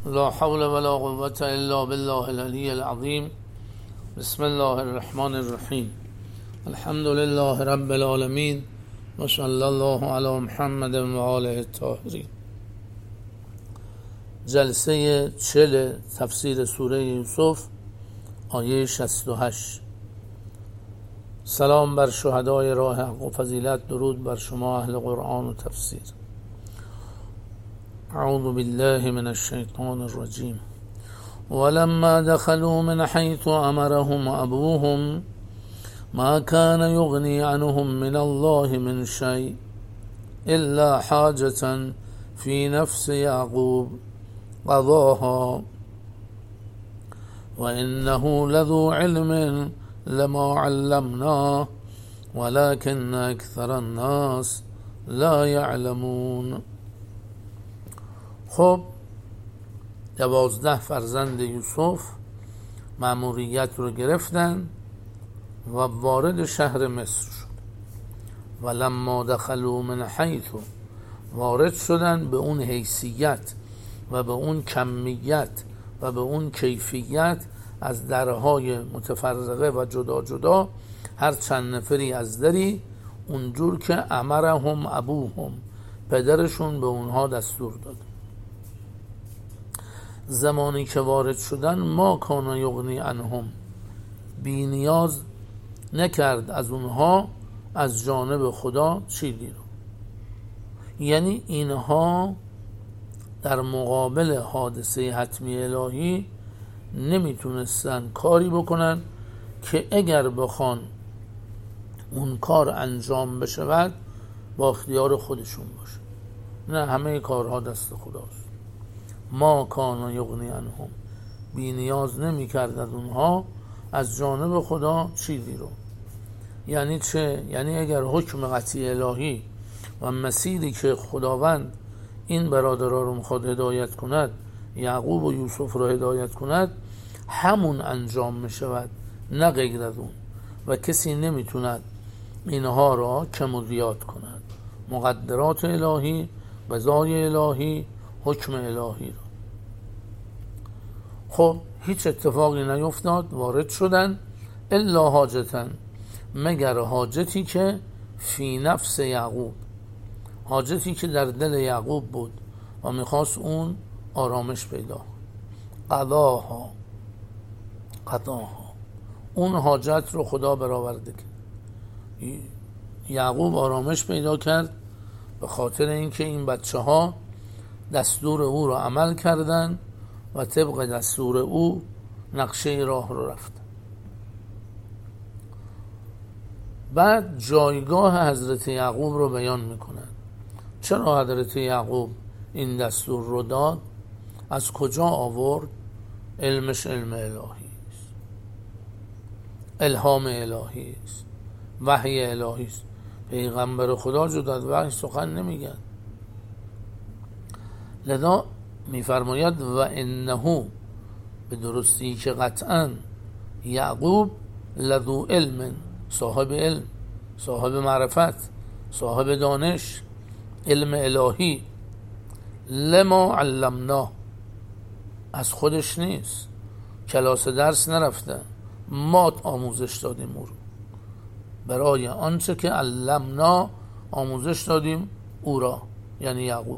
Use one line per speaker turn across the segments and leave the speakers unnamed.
لا حول ولا قوة الا بالله العلی العظیم. بسم الله الرحمن الرحیم. الحمد لله رب العالمین و صلی الله علی محمد و آله الطاهرین. جلسه 40 تفسیر سوره یوسف، آیه 68. سلام بر شهدای راه حق و فضیلت، درود بر شما اهل قرآن و تفسیر. اعوذ بالله من الشیطان الرجیم. ولما دخلوا من حيث امرهم ابوهم ما كان يغني عنهم من الله من شيء الا حاجة في نفس يعقوب قضاها وانه لذو علم لما علمناه ولكن اکثر الناس لا يعلمون. خب 12 فرزند یوسف مأموریت رو گرفتن و وارد شهر مصر شد. ولما دخلوا من حیث، وارد شدن به اون حیثیت و به اون کمیت و به اون کیفیت از درهای متفرقه و جدا جدا، هر چند نفری از دری، اونجور که امرهم ابوهم، پدرشون به اونها دستور داد. زمانی که وارد شدن ما کان یغنی عنهم، بی نیاز نکرد از اونها از جانب خدا چیزی رو. یعنی اینها در مقابل حادثه حتمی الهی نمیتونستن کاری بکنن که اگر بخوان اون کار انجام بشود با اختیار خودشون باشه. نه، همه کارها دست خداست. ما کان یغنی عنهم، بی نیاز نمی کرد از اونها از جانب خدا چیزی رو. یعنی چه؟ یعنی اگر حکم قطعی الهی و مسیری که خداوند این برادرها رو میخواد هدایت کند، یعقوب و یوسف رو هدایت کند، همون انجام میشود، نه غیر از اون، و کسی نمیتوند اینها را کم و زیاد کند. مقدرات الهی، قضای الهی، حکم الهی را. خب هیچ اتفاقی نیفتاد، وارد شدن. الا حاجتن، مگر حاجتی که فی نفس یعقوب، حاجتی که در دل یعقوب بود و میخواست اون آرامش پیدا. قضاها، اون حاجت رو خدا برآورده کرد. یعقوب آرامش پیدا کرد به خاطر اینکه این بچه ها دستور او را عمل کردن و طبق دستور او نقشه راه رو رفتن. بعد جایگاه حضرت یعقوب رو بیان میکنن. چرا حضرت یعقوب این دستور رو داد؟ از کجا آورد؟ علمش علم الهی است، الهام الهی است، وحی الهی است. پیغمبر خدا جدا از وحی سخن نمیگن. لذا میفرماید و انه، به درستی که قطعا یعقوب لذو علم، صاحب علم، صاحب معرفت، صاحب دانش، علم الهی. لما علمناه، از خودش نیست، کلاس درس نرفته، ما آموزش دادیم او رو. برای آنچه که علمنا، آموزش دادیم او را، یعنی یعقوب.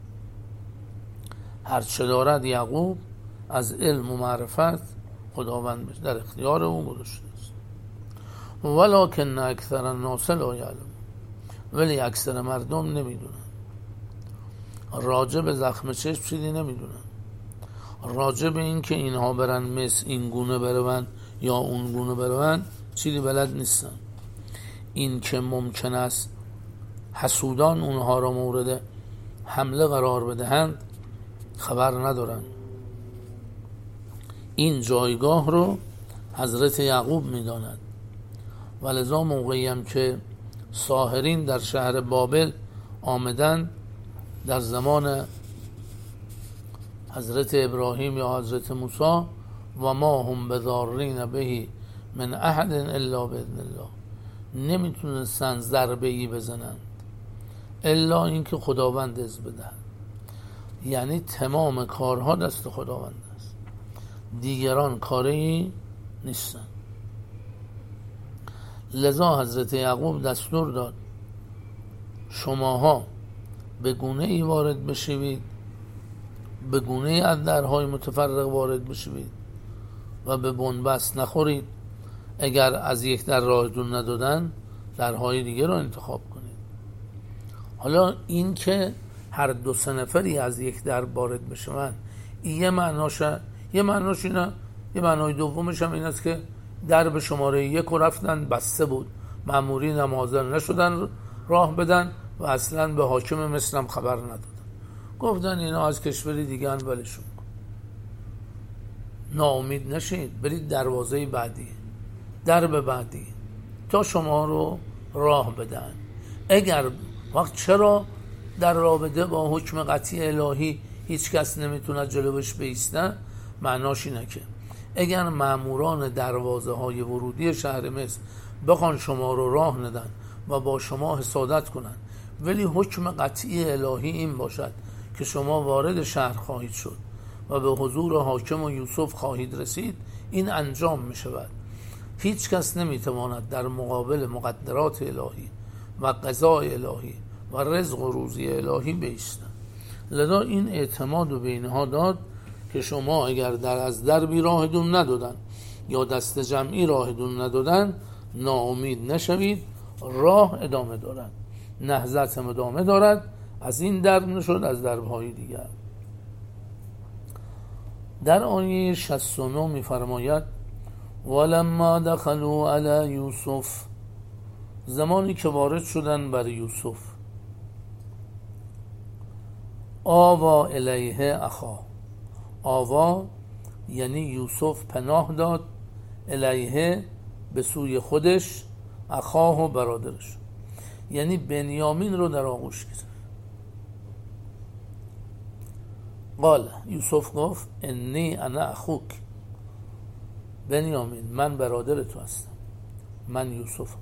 هر چه دارد یعقوب از علم و معرفت، خداوند در اختیار او گذاشته است. ولکن اکثر الناس لا یعلمون، ولی اکثر مردم نمیدونن. راجع به زخم چشم چیزی نمیدونن. راجع به این که اینها برن مصر این گونه برون یا اون گونه برون چیزی بلد نیستن. این که ممکن است حسودان اونها را مورد حمله قرار بدهند خبر ندارن. این جایگاه رو حضرت یعقوب میداند. ولذا موقعی هم که ساحرین در شهر بابل آمدن در زمان حضرت ابراهیم یا حضرت موسی، و ما هم بضارین به من احد الا باذن الله، نمیتونستن ضربه ای بزنند الا اینکه خداوند اذن بدهد. یعنی تمام کارها دست خداوند است، دیگران کاری نیستن. لذا حضرت یعقوب دستور داد شماها به گونه ای وارد بشوید، به گونه ای از درهای متفرق وارد بشوید و به بنبست نخورید. اگر از یک در راهتون ندادن درهای دیگه رو انتخاب کنید. حالا این که هر 2-3 نفری از یک در وارد بشون این یه معناشه، یه معناش اینه، یه معنای دومش هم این است که در به شماره 1 رفتن بسته بود، مأمورین هم حاضر نشدن راه بدن و اصلا به حاکم مصر هم خبر ندادن، گفتن اینا از کشوری دیگه ان ولشون. ناامید نشید، برید دروازه بعدی، درب بعدی تا شما رو راه بدن. اگر وقت چرا در رابطه با حکم قطعی الهی هیچ کس نمیتونه جلوش بایسته؟ معناش اینه که اگر ماموران دروازه های ورودی شهر مصر بخوان شما رو راه ندن و با شما حسادت کنن، ولی حکم قطعی الهی این باشد که شما وارد شهر خواهید شد و به حضور حاکم و یوسف خواهید رسید، این انجام می شود. هیچ کس نمیتواند در مقابل مقدرات الهی و قضاء الهی و رزق و روزی الهی بایستند. لذا این اعتماد و به اینها داد که شما اگر از دربی راهتون ندادن یا دست جمعی راهتون ندادن ناامید نشوید، راه ادامه دارد، نهضت هم ادامه دارد، از این درب نشد از دربهای دیگر. در آیه 69 می‌فرماید ولما دخلوا علی یوسف، زمانی که وارد شدن بر یوسف، آوا الیه اخا، آوا یعنی یوسف پناه داد، الیه به سوی خودش، اخاه و برادرش یعنی بنیامین رو در آغوش گرفت. قال، یوسف گفت انی انا اخوک، بنیامین من برادر تو هستم، من یوسف.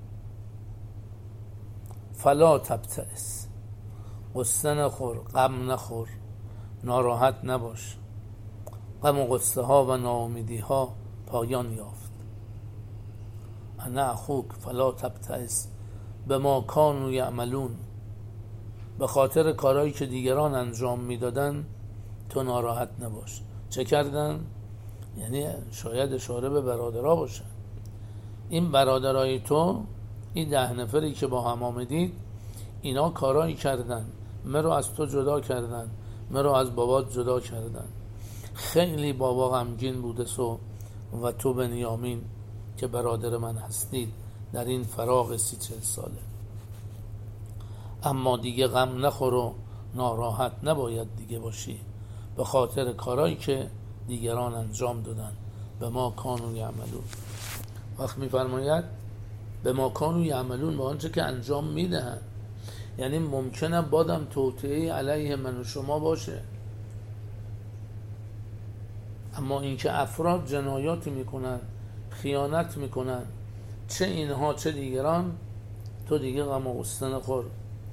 فلا تبتئس، قصه نخور، غم نخور، ناراحت نباش، غم و قصه ها و ناامیدی ها پایان یافت. انا اخوک فلا تبتئس بما کانوا یعملون، به خاطر کارهایی که دیگران انجام میدادن تو ناراحت نباش. چه کردن؟ یعنی شاید اشاره به برادرها باشه. این برادرای تو، این 10 نفری که با هم آمدید، اینا کارایی کردن، مرا از تو جدا کردن، مرا از بابات جدا کردن. خیلی بابا غمگین بوده و تو بنیامین که برادر من هستید در این فراق 30-40 ساله. اما دیگه غم نخور و ناراحت نباید دیگه باشی به خاطر کارایی که دیگران انجام دادن. به ما کانوا یعملون، وقت میفرماید به ما کانوا یعملون، به آنچه که انجام میدهن. یعنی ممکنه بادم توطئه علیه من و شما باشه، اما اینکه افراد جنایاتی میکنن، خیانت میکنن، چه اینها چه دیگران، تو دیگه غم و غصه نخور،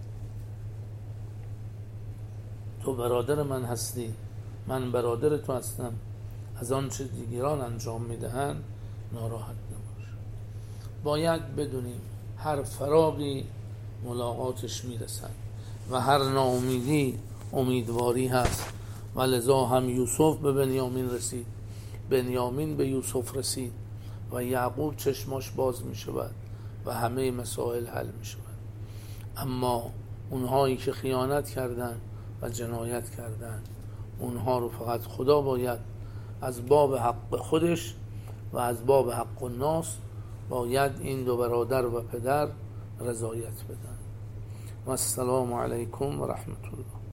تو برادر من هستی، من برادر تو هستم، از آن چه دیگران انجام میدهن ناراحت نباش. باید بدونیم هر فراقی ملاقاتش میرسن و هر ناامیدی امیدواری هست، و لذا هم یوسف به بنیامین رسید، بنیامین به یوسف رسید و یعقوب چشماش باز میشود و همه مسائل حل میشود. اما اونهایی که خیانت کردن و جنایت کردن، اونها رو فقط خدا باید از باب حق خودش و از باب حق الناس باید این 2 برادر و پدر رضایت بدن. و السلام علیکم و رحمت الله.